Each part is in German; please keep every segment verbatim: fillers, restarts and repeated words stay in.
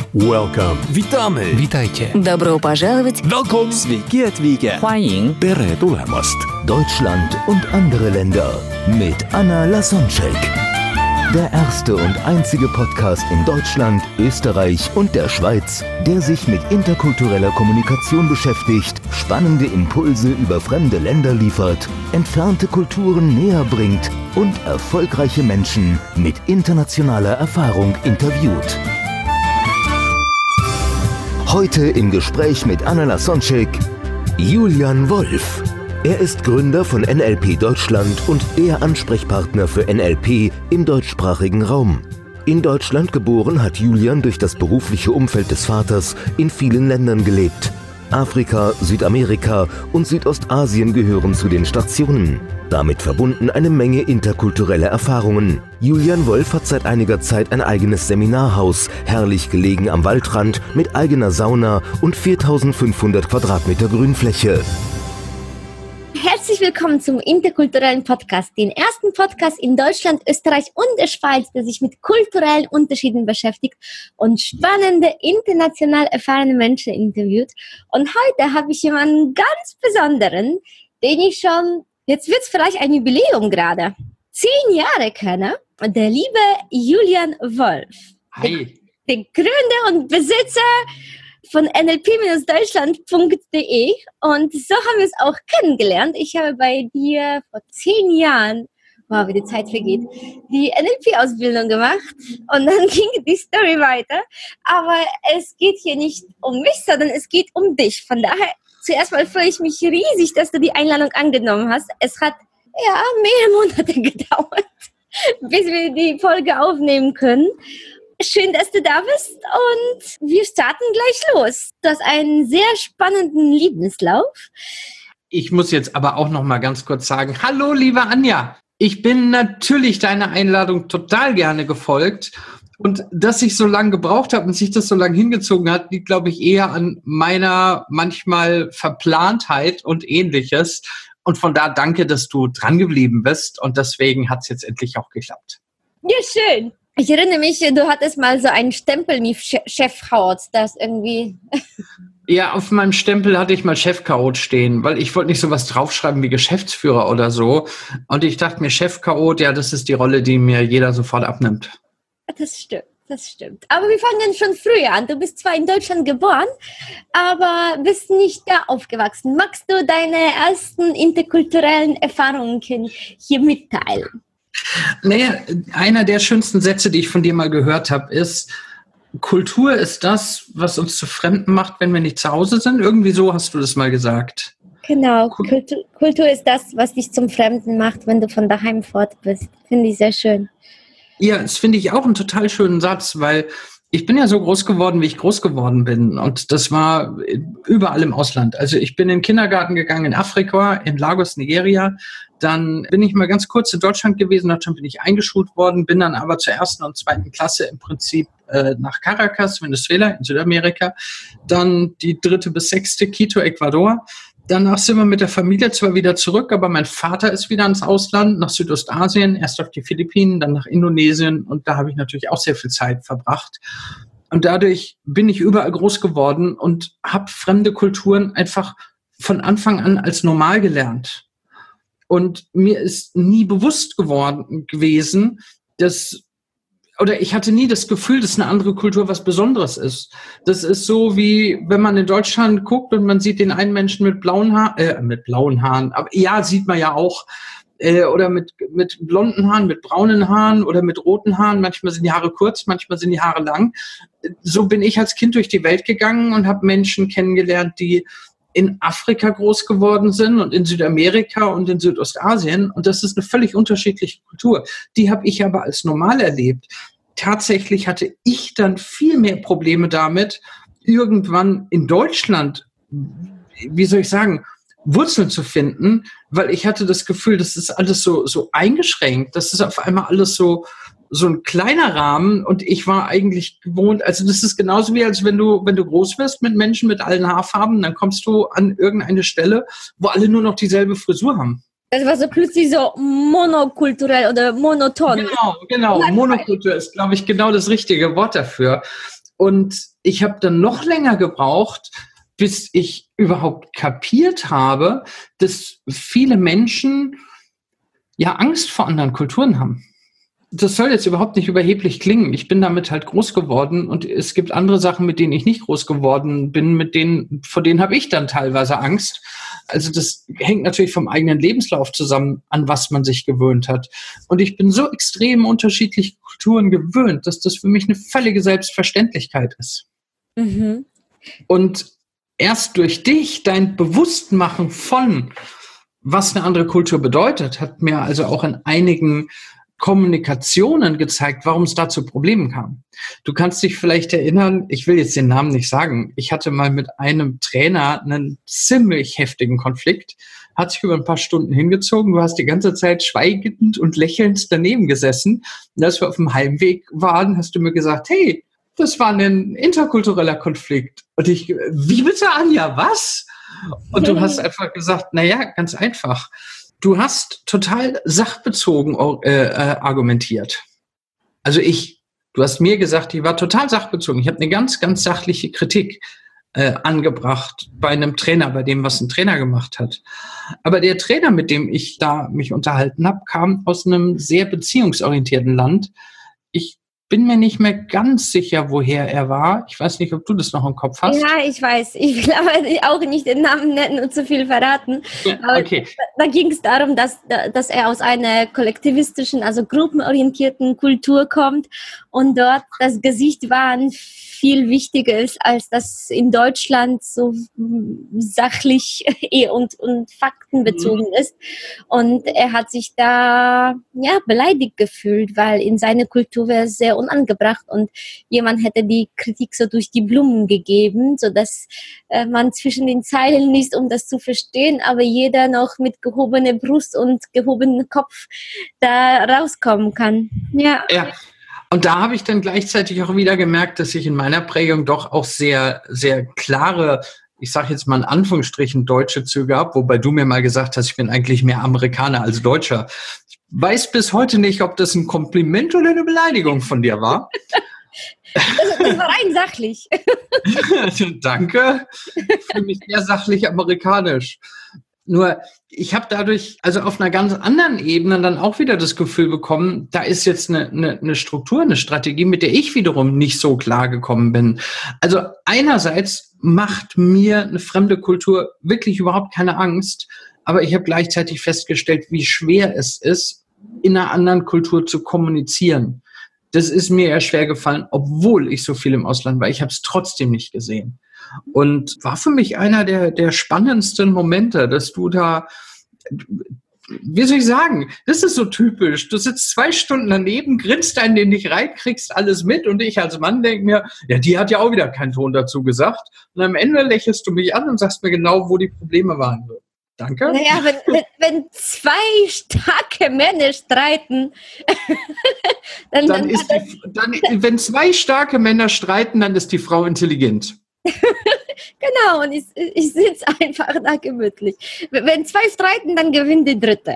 Welcome. Witamy. Witajcie. Добро пожаловать. Welcome. Sveiki atvykę. 欢迎 Tere tulemast. Deutschland und andere Länder mit Anna Lasonczyk. Der erste und einzige Podcast in Deutschland, Österreich und der Schweiz, der sich mit interkultureller Kommunikation beschäftigt, spannende Impulse über fremde Länder liefert, entfernte Kulturen näher bringt und erfolgreiche Menschen mit internationaler Erfahrung interviewt. Heute im Gespräch mit Anna Lasonczyk, Julian Wolf. Er ist Gründer von N L P Deutschland und der Ansprechpartner für N L P im deutschsprachigen Raum. In Deutschland geboren hat Julian durch das berufliche Umfeld des Vaters in vielen Ländern gelebt. Afrika, Südamerika und Südostasien gehören zu den Stationen. Damit verbunden eine Menge interkulturelle Erfahrungen. Julian Wolf hat seit einiger Zeit ein eigenes Seminarhaus, herrlich gelegen am Waldrand mit eigener Sauna und viertausendfünfhundert Quadratmeter Grünfläche. Herzlich willkommen zum interkulturellen Podcast, den ersten Podcast in Deutschland, Österreich und der Schweiz, der sich mit kulturellen Unterschieden beschäftigt und spannende, international erfahrene Menschen interviewt. Und heute habe ich jemanden ganz Besonderen, den ich schon, jetzt wird es vielleicht ein Jubiläum gerade, zehn Jahre kenne, der liebe Julian Wolf. Hi. Der, der Gründer und Besitzer von N L P Deutschland Punkt de, und so haben wir es auch kennengelernt. Ich habe bei dir vor zehn Jahren, wow, wie die Zeit vergeht, die N L P-Ausbildung gemacht und dann ging die Story weiter. Aber es geht hier nicht um mich, sondern es geht um dich. Von daher, zuerst mal freue ich mich riesig, dass du die Einladung angenommen hast. Es hat ja mehrere Monate gedauert, bis wir die Folge aufnehmen können. Schön, dass du da bist und wir starten gleich los. Du hast einen sehr spannenden Lebenslauf. Ich muss jetzt aber auch noch mal ganz kurz sagen, hallo liebe Anja, ich bin natürlich deiner Einladung total gerne gefolgt und dass ich so lange gebraucht habe und sich das so lange hingezogen hat, liegt, glaube ich, eher an meiner manchmal Verplantheit und Ähnliches. Und von da danke, dass du dran geblieben bist und deswegen hat es jetzt endlich auch geklappt. Ja, schön. Ich erinnere mich, du hattest mal so einen Stempel mit Chefchaot, das irgendwie... Ja, auf meinem Stempel hatte ich mal Chefchaot stehen, weil ich wollte nicht sowas draufschreiben wie Geschäftsführer oder so. Und ich dachte mir, Chefchaot, ja, das ist die Rolle, die mir jeder sofort abnimmt. Das stimmt, das stimmt. Aber wir fangen schon früher an. Du bist zwar in Deutschland geboren, aber bist nicht da aufgewachsen. Magst du deine ersten interkulturellen Erfahrungen hier mitteilen? Naja, einer der schönsten Sätze, die ich von dir mal gehört habe, ist, Kultur ist das, was uns zu Fremden macht, wenn wir nicht zu Hause sind. Irgendwie so hast du das mal gesagt. Genau, Kultur, Kultur ist das, was dich zum Fremden macht, wenn du von daheim fort bist. Finde ich sehr schön. Ja, das finde ich auch einen total schönen Satz, weil ich bin ja so groß geworden, wie ich groß geworden bin. Und das war überall im Ausland. Also ich bin in den Kindergarten gegangen in Afrika, in Lagos, Nigeria. Dann bin ich mal ganz kurz in Deutschland gewesen, dann bin ich eingeschult worden, bin dann aber zur ersten und zweiten Klasse im Prinzip äh, nach Caracas, Venezuela, in Südamerika. Dann die dritte bis sechste, Quito, Ecuador. Danach sind wir mit der Familie zwar wieder zurück, aber mein Vater ist wieder ins Ausland, nach Südostasien, erst auf die Philippinen, dann nach Indonesien und da habe ich natürlich auch sehr viel Zeit verbracht. Und dadurch bin ich überall groß geworden und habe fremde Kulturen einfach von Anfang an als normal gelernt. Und mir ist nie bewusst geworden gewesen, dass, oder ich hatte nie das Gefühl, dass eine andere Kultur was Besonderes ist. Das ist so wie, wenn man in Deutschland guckt und man sieht den einen Menschen mit blauen Haaren, äh, mit blauen Haaren, aber ja, sieht man ja auch, äh, oder mit, mit blonden Haaren, mit braunen Haaren oder mit roten Haaren. Manchmal sind die Haare kurz, manchmal sind die Haare lang. So bin ich als Kind durch die Welt gegangen und habe Menschen kennengelernt, die in Afrika groß geworden sind und in Südamerika und in Südostasien. Und das ist eine völlig unterschiedliche Kultur. Die habe ich aber als normal erlebt. Tatsächlich hatte ich dann viel mehr Probleme damit, irgendwann in Deutschland, wie soll ich sagen, Wurzeln zu finden, weil ich hatte das Gefühl, das ist alles so, so eingeschränkt. Das ist auf einmal alles so, so ein kleiner Rahmen und ich war eigentlich gewohnt, also das ist genauso wie, als wenn du, wenn du groß wirst mit Menschen mit allen Haarfarben, dann kommst du an irgendeine Stelle, wo alle nur noch dieselbe Frisur haben. Das war so plötzlich so monokulturell oder monoton. Genau, genau. Monokultur ist, glaube ich, genau das richtige Wort dafür. Und ich habe dann noch länger gebraucht, bis ich überhaupt kapiert habe, dass viele Menschen ja Angst vor anderen Kulturen haben. Das soll jetzt überhaupt nicht überheblich klingen. Ich bin damit halt groß geworden und es gibt andere Sachen, mit denen ich nicht groß geworden bin, mit denen, vor denen habe ich dann teilweise Angst. Also das hängt natürlich vom eigenen Lebenslauf zusammen, an was man sich gewöhnt hat. Und ich bin so extrem unterschiedliche Kulturen gewöhnt, dass das für mich eine völlige Selbstverständlichkeit ist. Mhm. Und erst durch dich, dein Bewusstmachen von, was eine andere Kultur bedeutet, hat mir also auch in einigen Kommunikationen gezeigt, warum es da zu Problemen kam. Du kannst dich vielleicht erinnern, ich will jetzt den Namen nicht sagen, ich hatte mal mit einem Trainer einen ziemlich heftigen Konflikt, hat sich über ein paar Stunden hingezogen, du hast die ganze Zeit schweigend und lächelnd daneben gesessen. Und als wir auf dem Heimweg waren, hast du mir gesagt, hey, das war ein interkultureller Konflikt. Und ich, wie bitte, Anja, was? Und du hast einfach gesagt, naja, ganz einfach. Du hast total sachbezogen äh, äh, argumentiert. Also ich, du hast mir gesagt, ich war total sachbezogen. Ich habe eine ganz, ganz sachliche Kritik äh, angebracht bei einem Trainer, bei dem, was ein Trainer gemacht hat. Aber der Trainer, mit dem ich da mich unterhalten habe, kam aus einem sehr beziehungsorientierten Land. Ich bin mir nicht mehr ganz sicher, woher er war. Ich weiß nicht, ob du das noch im Kopf hast. Ja, ich weiß. Ich will aber auch nicht den Namen nennen und zu viel verraten. Aber okay. Da, da ging es darum, dass, dass er aus einer kollektivistischen, also gruppenorientierten Kultur kommt und dort das Gesicht waren viel wichtiger ist, als das in Deutschland so sachlich und, und faktenbezogen mhm. ist. Und er hat sich da ja beleidigt gefühlt, weil in seiner Kultur wäre es sehr unangebracht und jemand hätte die Kritik so durch die Blumen gegeben, sodass äh, man zwischen den Zeilen liest, um das zu verstehen, aber jeder noch mit gehobener Brust und gehobenem Kopf da rauskommen kann. Ja. Ja. Und da habe ich dann gleichzeitig auch wieder gemerkt, dass ich in meiner Prägung doch auch sehr, sehr klare, ich sage jetzt mal in Anführungsstrichen, deutsche Züge habe, wobei du mir mal gesagt hast, ich bin eigentlich mehr Amerikaner als Deutscher. Ich weiß bis heute nicht, ob das ein Kompliment oder eine Beleidigung von dir war. Das, das war rein sachlich. Danke. Ich fühle mich sehr sachlich amerikanisch. Nur, ich habe dadurch, also auf einer ganz anderen Ebene dann auch wieder das Gefühl bekommen, da ist jetzt eine, eine, eine Struktur, eine Strategie, mit der ich wiederum nicht so klar gekommen bin. Also einerseits macht mir eine fremde Kultur wirklich überhaupt keine Angst, aber ich habe gleichzeitig festgestellt, wie schwer es ist, in einer anderen Kultur zu kommunizieren. Das ist mir eher schwer gefallen, obwohl ich so viel im Ausland war. Ich habe es trotzdem nicht gesehen. Und war für mich einer der, der spannendsten Momente, dass du da, wie soll ich sagen, das ist so typisch. Du sitzt zwei Stunden daneben, grinst einen den nicht rein, kriegst alles mit und ich als Mann denke mir, ja, die hat ja auch wieder keinen Ton dazu gesagt. Und am Ende lächelst du mich an und sagst mir genau, wo die Probleme waren. Danke. Naja, wenn, wenn, wenn zwei starke Männer streiten, dann, dann, dann ist die, dann wenn zwei starke Männer streiten, dann ist die Frau intelligent. Genau, und ich, ich sitze einfach da gemütlich. Wenn zwei streiten, dann gewinnt die dritte.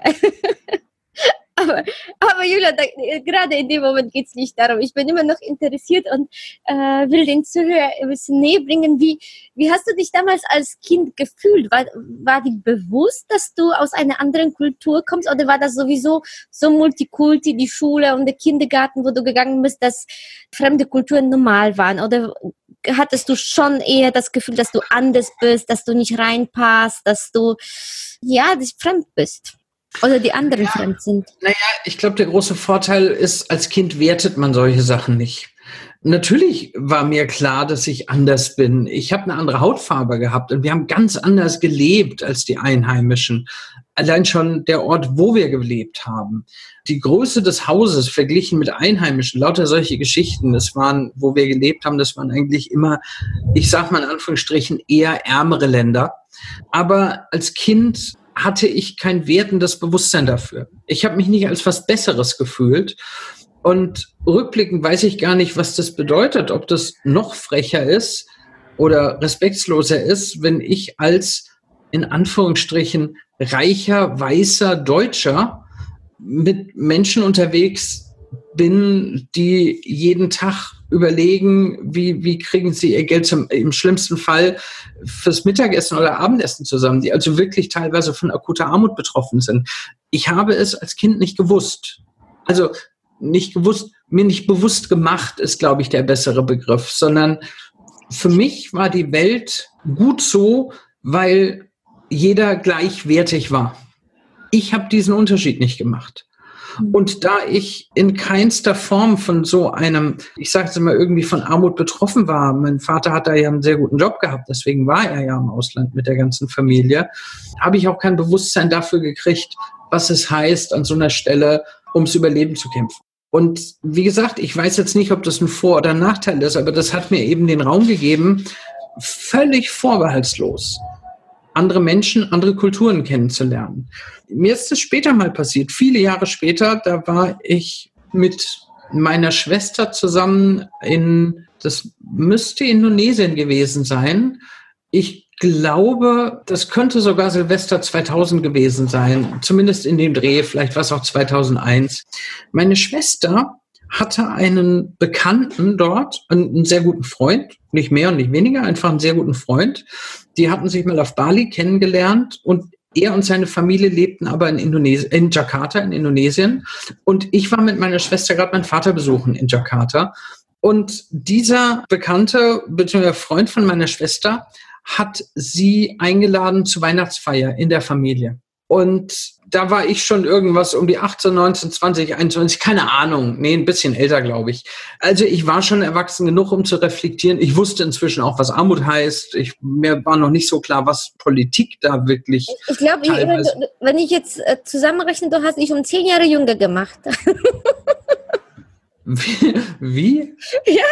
aber, aber Julia, da, gerade in dem Moment geht es nicht darum. Ich bin immer noch interessiert und äh, will den Zuhörer ein bisschen näher bringen. Wie, wie hast du dich damals als Kind gefühlt? War, war dir bewusst, dass du aus einer anderen Kultur kommst? Oder war das sowieso so Multikulti, die Schule und der Kindergarten, wo du gegangen bist, dass fremde Kulturen normal waren? Oder hattest du schon eher das Gefühl, dass du anders bist, dass du nicht reinpasst, dass du, ja, dich fremd bist? Oder die anderen ja, fremd sind? Naja, ich glaube, der große Vorteil ist, als Kind wertet man solche Sachen nicht. Natürlich war mir klar, dass ich anders bin. Ich habe eine andere Hautfarbe gehabt und wir haben ganz anders gelebt als die Einheimischen. Allein schon der Ort, wo wir gelebt haben. Die Größe des Hauses verglichen mit Einheimischen, lauter solche Geschichten, das waren, wo wir gelebt haben, das waren eigentlich immer, ich sag mal in Anführungsstrichen, eher ärmere Länder. Aber als Kind hatte ich kein wertendes Bewusstsein dafür. Ich habe mich nicht als was Besseres gefühlt. Und rückblickend weiß ich gar nicht, was das bedeutet, ob das noch frecher ist oder respektloser ist, wenn ich als, in Anführungsstrichen, reicher, weißer Deutscher mit Menschen unterwegs bin, die jeden Tag überlegen, wie, wie kriegen sie ihr Geld zum, im schlimmsten Fall fürs Mittagessen oder Abendessen zusammen, die also wirklich teilweise von akuter Armut betroffen sind. Ich habe es als Kind nicht gewusst. Also nicht gewusst, mir nicht bewusst gemacht, ist, glaube ich, der bessere Begriff, sondern für mich war die Welt gut so, weil jeder gleichwertig war. Ich habe diesen Unterschied nicht gemacht. Und da ich in keinster Form von so einem, ich sage es immer, irgendwie von Armut betroffen war, mein Vater hat da ja einen sehr guten Job gehabt, deswegen war er ja im Ausland mit der ganzen Familie, habe ich auch kein Bewusstsein dafür gekriegt, was es heißt, an so einer Stelle ums Überleben zu kämpfen. Und wie gesagt, ich weiß jetzt nicht, ob das ein Vor- oder ein Nachteil ist, aber das hat mir eben den Raum gegeben, völlig vorbehaltslos andere Menschen, andere Kulturen kennenzulernen. Mir ist es später mal passiert, viele Jahre später, da war ich mit meiner Schwester zusammen in, das müsste Indonesien gewesen sein. Ich glaube, das könnte sogar Silvester zweitausend gewesen sein, zumindest in dem Dreh, vielleicht war es auch zweitausendeins. Meine Schwester hatte einen Bekannten dort, einen sehr guten Freund, nicht mehr und nicht weniger, einfach einen sehr guten Freund. Die hatten sich mal auf Bali kennengelernt und er und seine Familie lebten aber in Indonesien, in Jakarta in Indonesien. Und ich war mit meiner Schwester gerade meinen Vater besuchen in Jakarta. Und dieser Bekannte, beziehungsweise Freund von meiner Schwester, hat sie eingeladen zur Weihnachtsfeier in der Familie. Und da war ich schon irgendwas um die achtzehn, neunzehn, zwanzig, einundzwanzig, keine Ahnung, nee, ein bisschen älter, glaube ich. Also ich war schon erwachsen genug, um zu reflektieren. Ich wusste inzwischen auch, was Armut heißt. Ich, mir war noch nicht so klar, was Politik da wirklich Ich, ich glaube, wenn, wenn ich jetzt äh, zusammenrechne, du hast dich um zehn Jahre jünger gemacht. Wie? Wie? Ja.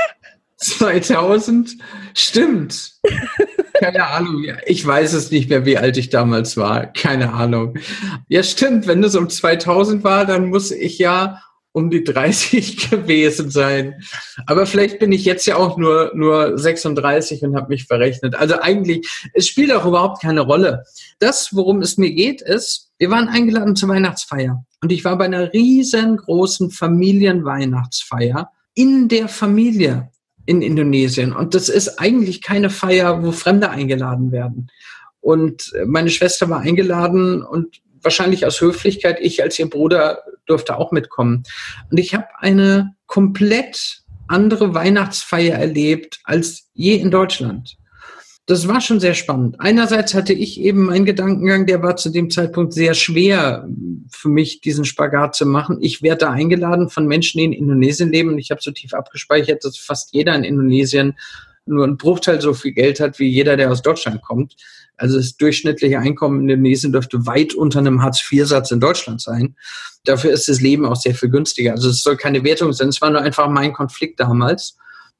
zweitausend? Stimmt. Keine Ahnung. Ich weiß es nicht mehr, wie alt ich damals war. Keine Ahnung. Ja, stimmt. Wenn es um zweitausend war, dann muss ich ja um die dreißig gewesen sein. Aber vielleicht bin ich jetzt ja auch nur, nur sechsunddreißig und habe mich verrechnet. Also eigentlich, es spielt auch überhaupt keine Rolle. Das, worum es mir geht, ist, wir waren eingeladen zur Weihnachtsfeier. Und ich war bei einer riesengroßen Familienweihnachtsfeier in der Familie in Indonesien. Und das ist eigentlich keine Feier, wo Fremde eingeladen werden. Und meine Schwester war eingeladen und wahrscheinlich aus Höflichkeit, ich als ihr Bruder durfte auch mitkommen. Und ich habe eine komplett andere Weihnachtsfeier erlebt als je in Deutschland. Das war schon sehr spannend. Einerseits hatte ich eben meinen Gedankengang, der war zu dem Zeitpunkt sehr schwer für mich, diesen Spagat zu machen. Ich werde da eingeladen von Menschen, die in Indonesien leben. Und ich habe so tief abgespeichert, dass fast jeder in Indonesien nur ein Bruchteil so viel Geld hat, wie jeder, der aus Deutschland kommt. Also das durchschnittliche Einkommen in Indonesien dürfte weit unter einem Hartz vier Satz in Deutschland sein. Dafür ist das Leben auch sehr viel günstiger. Also es soll keine Wertung sein. Es war nur einfach mein Konflikt damals.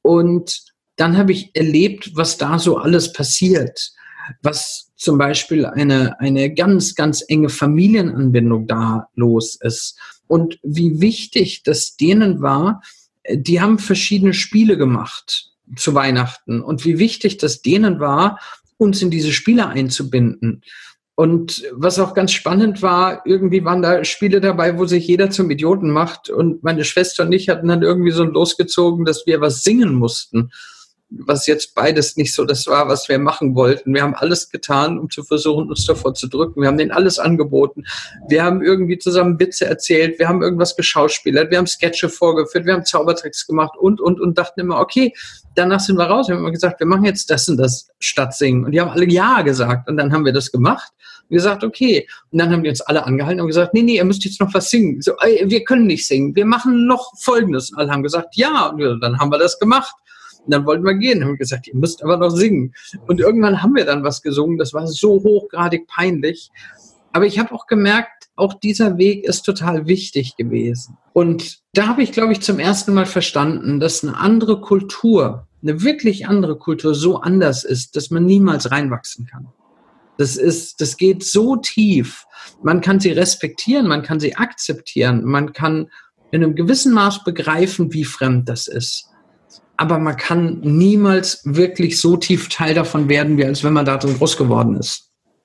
Und dann habe ich erlebt, was da so alles passiert. Was zum Beispiel eine, eine ganz, ganz enge Familienanbindung da los ist. Und wie wichtig das denen war, die haben verschiedene Spiele gemacht zu Weihnachten. Und wie wichtig das denen war, uns in diese Spiele einzubinden. Und was auch ganz spannend war, irgendwie waren da Spiele dabei, wo sich jeder zum Idioten macht. Und meine Schwester und ich hatten dann irgendwie so losgezogen, dass wir was singen mussten. Was jetzt beides nicht so das war, was wir machen wollten. Wir haben alles getan, um zu versuchen, uns davor zu drücken. Wir haben denen alles angeboten. Wir haben irgendwie zusammen Witze erzählt. Wir haben irgendwas geschauspielert. Wir haben Sketche vorgeführt. Wir haben Zaubertricks gemacht und, und, und dachten immer, okay, danach sind wir raus. Wir haben immer gesagt, wir machen jetzt das und das statt singen. Und die haben alle Ja gesagt. Und dann haben wir das gemacht. Und gesagt, okay. Und dann haben die uns alle angehalten und gesagt, nee, nee, ihr müsst jetzt noch was singen. So, ey, wir können nicht singen. Wir machen noch Folgendes. Und alle haben gesagt, ja. Und wir, dann haben wir das gemacht. Und dann wollten wir gehen, haben gesagt, ihr müsst aber noch singen. Und irgendwann haben wir dann was gesungen, das war so hochgradig peinlich. Aber ich habe auch gemerkt, auch dieser Weg ist total wichtig gewesen. Und da habe ich, glaube ich, zum ersten Mal verstanden, dass eine andere Kultur, eine wirklich andere Kultur so anders ist, dass man niemals reinwachsen kann. Das ist, das geht so tief. Man kann sie respektieren, man kann sie akzeptieren, man kann in einem gewissen Maß begreifen, wie fremd das ist. Aber man kann niemals wirklich so tief Teil davon werden, wie als wenn man da drin groß geworden ist.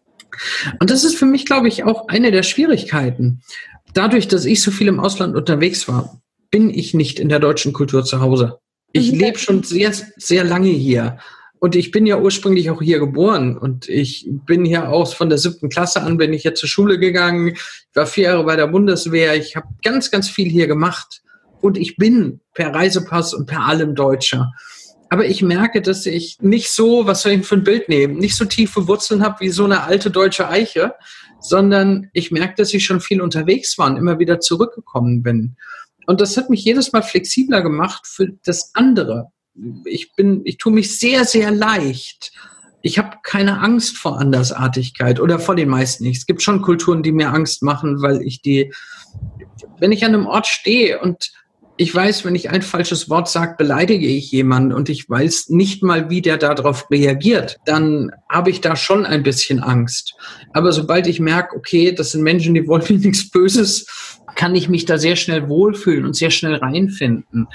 Und das ist für mich, glaube ich, auch eine der Schwierigkeiten. Dadurch, dass ich so viel im Ausland unterwegs war, bin ich nicht in der deutschen Kultur zu Hause. Ich lebe schon sehr, sehr lange hier. Und ich bin ja ursprünglich auch hier geboren. Und ich bin hier auch von der siebten Klasse an, bin ich hier zur Schule gegangen. Ich war vier Jahre bei der Bundeswehr. Ich habe ganz, ganz viel hier gemacht. Und ich bin per Reisepass und per allem Deutscher. Aber ich merke, dass ich nicht so, was soll ich für ein Bild nehmen, nicht so tiefe Wurzeln habe wie so eine alte deutsche Eiche, sondern ich merke, dass ich schon viel unterwegs war und immer wieder zurückgekommen bin. Und das hat mich jedes Mal flexibler gemacht für das andere. Ich bin, ich tue mich sehr, sehr leicht. Ich habe keine Angst vor Andersartigkeit oder vor den meisten nicht. Es gibt schon Kulturen, die mir Angst machen, weil ich die, wenn ich an einem Ort stehe und ich weiß, wenn ich ein falsches Wort sage, beleidige ich jemanden und ich weiß nicht mal, wie der darauf reagiert, dann habe ich da schon ein bisschen Angst. Aber sobald ich merke, okay, das sind Menschen, die wollen mir nichts Böses, kann ich mich da sehr schnell wohlfühlen und sehr schnell reinfinden.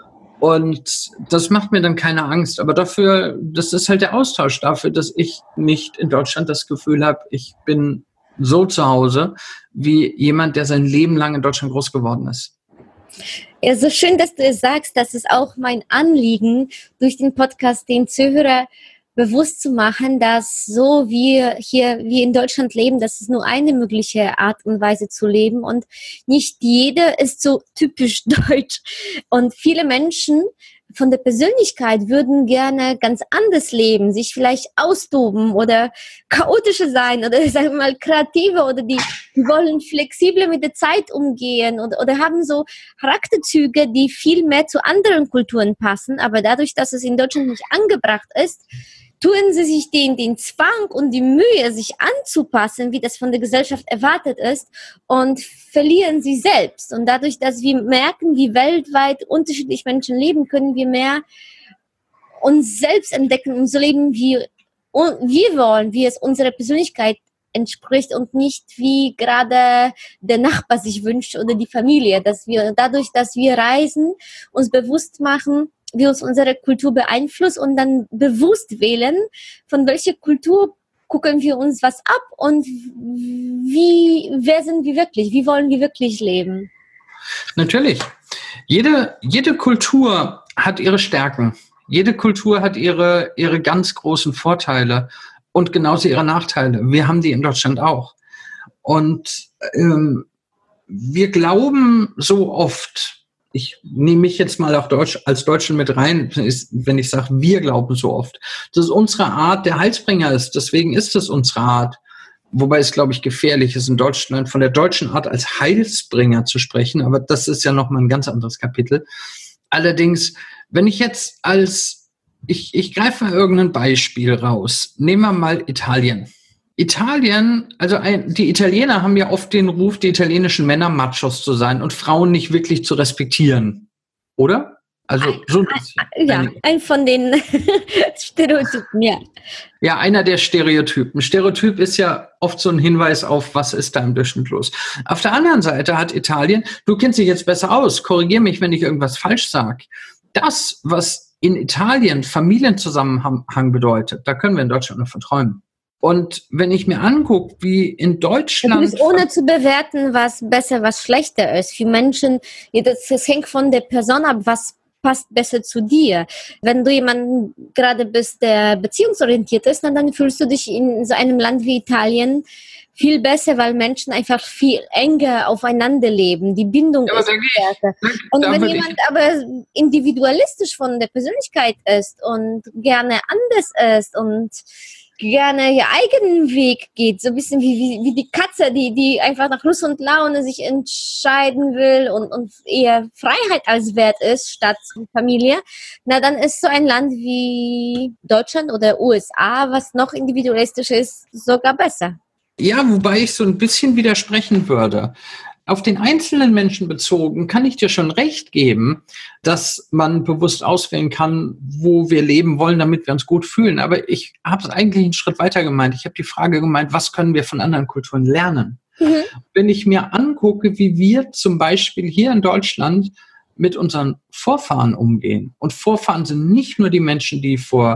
Und das macht mir dann keine Angst. Aber dafür, das ist halt der Austausch dafür, dass ich nicht in Deutschland das Gefühl habe, ich bin so zu Hause wie jemand, der sein Leben lang in Deutschland groß geworden ist. Ja, so schön, dass du es sagst. Das ist auch mein Anliegen, durch den Podcast den Zuhörer bewusst zu machen, dass so wie hier, wie in Deutschland leben, das ist nur eine mögliche Art und Weise zu leben und nicht jede ist so typisch deutsch. Und viele Menschen von der Persönlichkeit würden gerne ganz anders leben, sich vielleicht austoben oder chaotischer sein oder sagen wir mal kreativer oder die, die wollen flexibler mit der Zeit umgehen oder, oder haben so Charakterzüge, die viel mehr zu anderen Kulturen passen, aber dadurch, dass es in Deutschland nicht angebracht ist, tun sie sich den, den Zwang und die Mühe, sich anzupassen, wie das von der Gesellschaft erwartet ist, und verlieren sie selbst. Und dadurch, dass wir merken, wie weltweit unterschiedlich Menschen leben, können wir mehr uns selbst entdecken und so leben, wie wir wollen, wie es unserer Persönlichkeit entspricht und nicht wie gerade der Nachbar sich wünscht oder die Familie. Dass wir dadurch, dass wir reisen, uns bewusst machen, wie uns unsere Kultur beeinflusst und dann bewusst wählen, von welcher Kultur gucken wir uns was ab und wie, wer sind wir wirklich, wie wollen wir wirklich leben? Natürlich. Jede, jede Kultur hat ihre Stärken. Jede Kultur hat ihre, ihre ganz großen Vorteile und genauso ihre Nachteile. Wir haben die in Deutschland auch. Und ähm, wir glauben so oft, ich nehme mich jetzt mal auch Deutsch, als Deutschen mit rein, ist, wenn ich sage, wir glauben so oft, dass unsere Art der Heilsbringer ist. Deswegen ist es unsere Art. Wobei es, glaube ich, gefährlich ist, in Deutschland von der deutschen Art als Heilsbringer zu sprechen. Aber das ist ja nochmal ein ganz anderes Kapitel. Allerdings, wenn ich jetzt als, ich, ich greife mal irgendein Beispiel raus. Nehmen wir mal Italien. Italien, also ein, die Italiener haben ja oft den Ruf, die italienischen Männer Machos zu sein und Frauen nicht wirklich zu respektieren, oder? Also so ein bisschen. Ja, ein von den Stereotypen, ja. Ja, einer der Stereotypen. Stereotyp ist ja oft so ein Hinweis auf, was ist da im Durchschnitt los. Auf der anderen Seite hat Italien, du kennst dich jetzt besser aus, korrigier mich, wenn ich irgendwas falsch sage. Das, was in Italien Familienzusammenhang bedeutet, da können wir in Deutschland nur von träumen. Und wenn ich mir angucke, wie in Deutschland... Das ist ohne zu bewerten, was besser, was schlechter ist. Für Menschen, das, das hängt von der Person ab, was passt besser zu dir. Wenn du jemanden gerade bist, der beziehungsorientiert ist, dann, dann fühlst du dich in so einem Land wie Italien viel besser, weil Menschen einfach viel enger aufeinander leben. Die Bindung ja, ist stärker. Und wenn jemand aber individualistisch von der Persönlichkeit ist und gerne anders ist und gerne ihr eigenen Weg geht, so ein bisschen wie, wie, wie die Katze, die, die einfach nach Lust und Laune sich entscheiden will und, und eher Freiheit als wert ist, statt Familie, na dann ist so ein Land wie Deutschland oder U S A, was noch individualistischer ist, sogar besser. Ja, wobei ich so ein bisschen widersprechen würde. Auf den einzelnen Menschen bezogen kann ich dir schon recht geben, dass man bewusst auswählen kann, wo wir leben wollen, damit wir uns gut fühlen. Aber ich habe es eigentlich einen Schritt weiter gemeint. Ich habe die Frage gemeint, was können wir von anderen Kulturen lernen? Mhm. Wenn ich mir angucke, wie wir zum Beispiel hier in Deutschland mit unseren Vorfahren umgehen. Und Vorfahren sind nicht nur die Menschen, die vor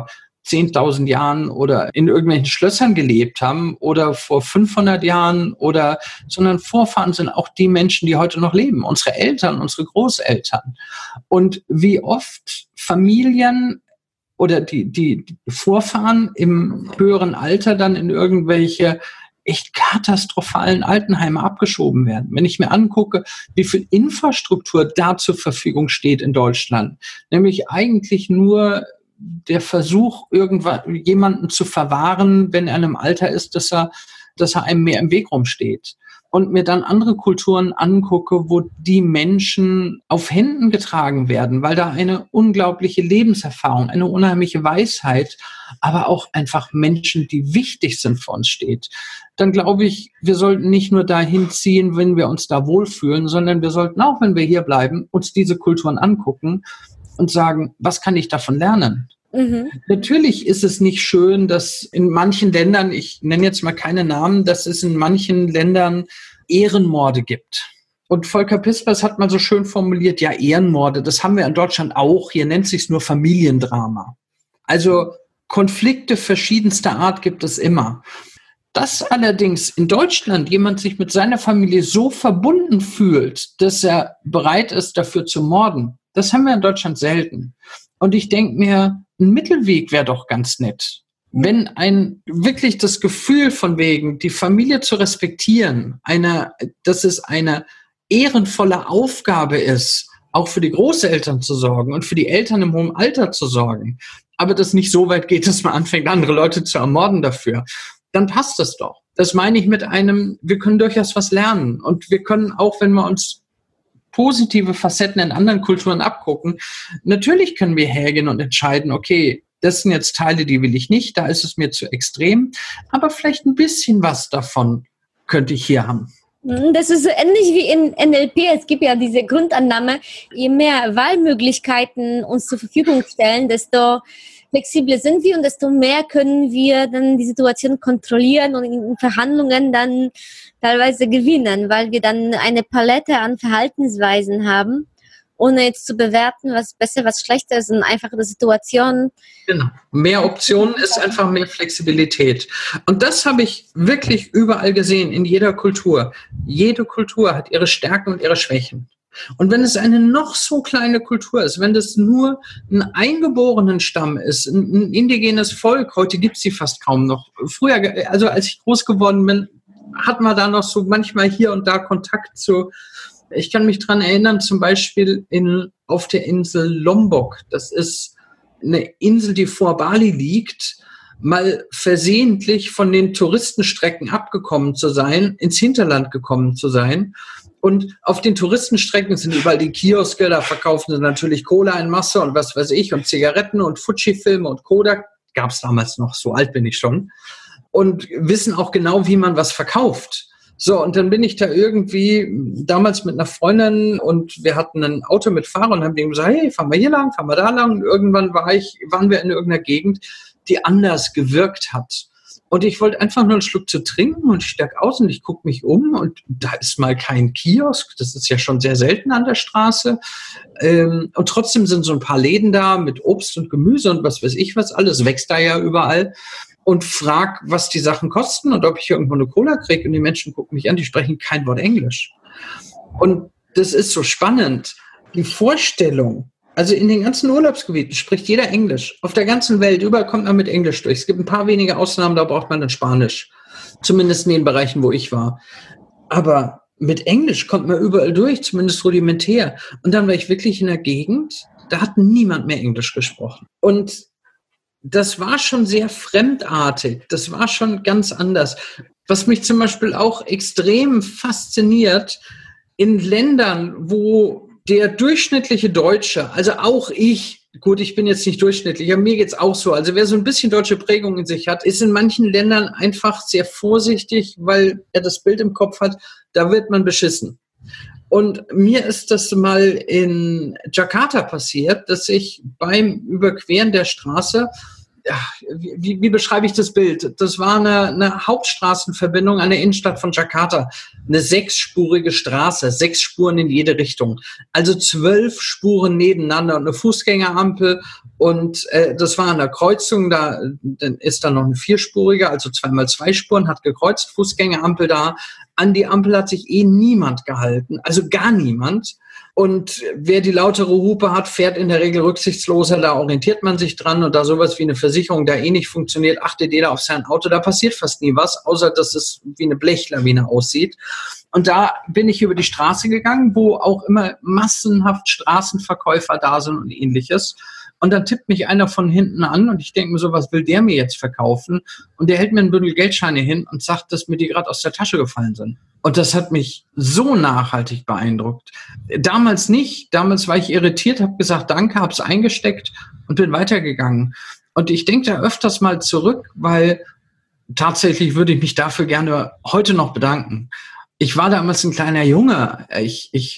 zehntausend Jahren oder in irgendwelchen Schlössern gelebt haben oder vor fünfhundert Jahren oder, sondern Vorfahren sind auch die Menschen, die heute noch leben. Unsere Eltern, unsere Großeltern. Und wie oft Familien oder die, die Vorfahren im höheren Alter dann in irgendwelche echt katastrophalen Altenheime abgeschoben werden. Wenn ich mir angucke, wie viel Infrastruktur da zur Verfügung steht in Deutschland, nämlich eigentlich nur der Versuch, irgendwann jemanden zu verwahren, wenn er in einem Alter ist, dass er, dass er einem mehr im Weg rumsteht. Und mir dann andere Kulturen angucke, wo die Menschen auf Händen getragen werden, weil da eine unglaubliche Lebenserfahrung, eine unheimliche Weisheit, aber auch einfach Menschen, die wichtig sind für uns steht. Dann glaube ich, wir sollten nicht nur dahin ziehen, wenn wir uns da wohlfühlen, sondern wir sollten auch, wenn wir hier bleiben, uns diese Kulturen angucken und sagen, was kann ich davon lernen? Mhm. Natürlich ist es nicht schön, dass in manchen Ländern, ich nenne jetzt mal keine Namen, dass es in manchen Ländern Ehrenmorde gibt. Und Volker Pispers hat mal so schön formuliert, ja, Ehrenmorde, das haben wir in Deutschland auch, hier nennt sich's nur Familiendrama. Also Konflikte verschiedenster Art gibt es immer. Dass allerdings in Deutschland jemand sich mit seiner Familie so verbunden fühlt, dass er bereit ist, dafür zu morden, das haben wir in Deutschland selten. Und ich denke mir, ein Mittelweg wäre doch ganz nett. Wenn ein wirklich das Gefühl von wegen, die Familie zu respektieren, eine, dass es eine ehrenvolle Aufgabe ist, auch für die Großeltern zu sorgen und für die Eltern im hohen Alter zu sorgen, aber das nicht so weit geht, dass man anfängt, andere Leute zu ermorden dafür, dann passt das doch. Das meine ich mit einem, wir können durchaus was lernen. Und wir können auch, wenn wir uns positive Facetten in anderen Kulturen abgucken, natürlich können wir hergehen und entscheiden, okay, das sind jetzt Teile, die will ich nicht, da ist es mir zu extrem, aber vielleicht ein bisschen was davon könnte ich hier haben. Das ist so ähnlich wie in N L P. Es gibt ja diese Grundannahme, je mehr Wahlmöglichkeiten uns zur Verfügung stellen, desto flexibler sind wir und desto mehr können wir dann die Situation kontrollieren und in Verhandlungen dann teilweise gewinnen, weil wir dann eine Palette an Verhaltensweisen haben, ohne jetzt zu bewerten, was besser, was schlechter ist, und einfach die Situation. Genau. Mehr Optionen ist einfach mehr Flexibilität. Und das habe ich wirklich überall gesehen, in jeder Kultur. Jede Kultur hat ihre Stärken und ihre Schwächen. Und wenn es eine noch so kleine Kultur ist, wenn das nur ein eingeborenen Stamm ist, ein, ein indigenes Volk, heute gibt es sie fast kaum noch. Früher, also als ich groß geworden bin, hat man da noch so manchmal hier und da Kontakt zu. Ich kann mich dran erinnern, zum Beispiel in, auf der Insel Lombok. Das ist eine Insel, die vor Bali liegt, mal versehentlich von den Touristenstrecken abgekommen zu sein, ins Hinterland gekommen zu sein. Und auf den Touristenstrecken sind überall die Kioske, da verkaufen sie natürlich Cola in Masse und was weiß ich und Zigaretten und Fuji-Filme und Kodak. Gab es damals noch, so alt bin ich schon. Und wissen auch genau, wie man was verkauft. So, und dann bin ich da irgendwie damals mit einer Freundin und wir hatten ein Auto mit Fahrer und haben denen gesagt, hey, fahren wir hier lang, fahren wir da lang. Und irgendwann war ich, waren wir in irgendeiner Gegend, die anders gewirkt hat. Und ich wollte einfach nur einen Schluck zu trinken und ich steig aus und ich gucke mich um und da ist mal kein Kiosk. Das ist ja schon sehr selten an der Straße. Ähm, und trotzdem sind so ein paar Läden da mit Obst und Gemüse und was weiß ich was alles. Wächst da ja überall. Und frag, was die Sachen kosten und ob ich irgendwo eine Cola kriege. Und die Menschen gucken mich an, die sprechen kein Wort Englisch. Und das ist so spannend. Die Vorstellung, also in den ganzen Urlaubsgebieten spricht jeder Englisch. Auf der ganzen Welt, überall kommt man mit Englisch durch. Es gibt ein paar wenige Ausnahmen, da braucht man dann Spanisch. Zumindest in den Bereichen, wo ich war. Aber mit Englisch kommt man überall durch, zumindest rudimentär. Und dann war ich wirklich in der Gegend, da hat niemand mehr Englisch gesprochen. Und das war schon sehr fremdartig. Das war schon ganz anders. Was mich zum Beispiel auch extrem fasziniert, in Ländern, wo der durchschnittliche Deutsche, also auch ich, gut, ich bin jetzt nicht durchschnittlich, aber mir geht's auch so. Also wer so ein bisschen deutsche Prägung in sich hat, ist in manchen Ländern einfach sehr vorsichtig, weil er das Bild im Kopf hat, da wird man beschissen. Und mir ist das mal in Jakarta passiert, dass ich beim Überqueren der Straße, ja, wie, wie beschreibe ich das Bild? Das war eine, eine Hauptstraßenverbindung an der Innenstadt von Jakarta. Eine sechsspurige Straße, sechs Spuren in jede Richtung. Also zwölf Spuren nebeneinander und eine Fußgängerampel Und äh, das war an der Kreuzung, da dann ist dann noch eine vierspurige, also zweimal zwei Spuren, hat gekreuzt, Fußgängerampel da. An die Ampel hat sich eh niemand gehalten, also gar niemand. Und wer die lautere Hupe hat, fährt in der Regel rücksichtsloser, da orientiert man sich dran. Und da sowas wie eine Versicherung da eh nicht funktioniert, achtet jeder auf sein Auto, da passiert fast nie was, außer dass es wie eine Blechlawine aussieht. Und da bin ich über die Straße gegangen, wo auch immer massenhaft Straßenverkäufer da sind und ähnliches. Und dann tippt mich einer von hinten an und ich denke mir so, was will der mir jetzt verkaufen? Und der hält mir ein Bündel Geldscheine hin und sagt, dass mir die gerade aus der Tasche gefallen sind. Und das hat mich so nachhaltig beeindruckt. Damals nicht. Damals war ich irritiert, habe gesagt, danke, habe es eingesteckt und bin weitergegangen. Und ich denke da öfters mal zurück, weil tatsächlich würde ich mich dafür gerne heute noch bedanken. Ich war damals ein kleiner Junge. Ich, ich,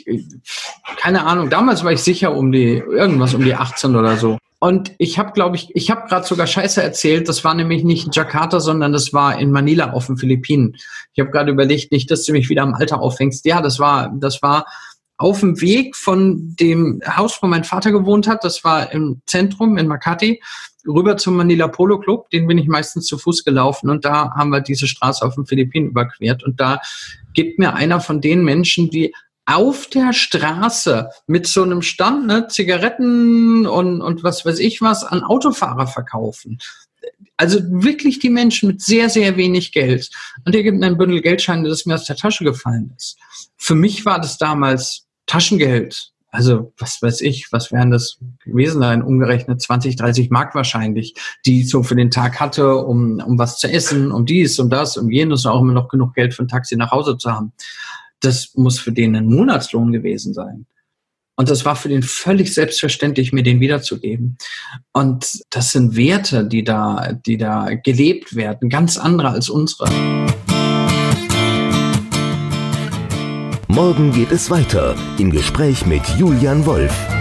keine Ahnung, damals war ich sicher um die, irgendwas um die achtzehn oder so. Und ich habe, glaube ich, ich habe gerade sogar Scheiße erzählt. Das war nämlich nicht in Jakarta, sondern das war in Manila auf den Philippinen. Ich habe gerade überlegt, nicht, dass du mich wieder am Alter auffängst. Ja, das war, das war auf dem Weg von dem Haus, wo mein Vater gewohnt hat. Das war im Zentrum in Makati, rüber zum Manila Polo Club. Den bin ich meistens zu Fuß gelaufen und da haben wir diese Straße auf den Philippinen überquert. Und da gibt mir einer von den Menschen, die auf der Straße mit so einem Stand, ne, Zigaretten und, und was weiß ich was, an Autofahrer verkaufen. Also wirklich die Menschen mit sehr, sehr wenig Geld. Und der gibt mir ein Bündel Geldscheine, das mir aus der Tasche gefallen ist. Für mich war das damals Taschengeld. Also was weiß ich, was wären das gewesen sein? Umgerechnet zwanzig, dreißig Mark wahrscheinlich, die ich so für den Tag hatte, um, um was zu essen, um dies, um das, um jenes, auch immer noch genug Geld für ein Taxi nach Hause zu haben. Das muss für den ein Monatslohn gewesen sein. Und das war für den völlig selbstverständlich, mir den wiederzugeben. Und das sind Werte, die da, die da gelebt werden, ganz andere als unsere. Morgen geht es weiter im Gespräch mit Julian Wolf.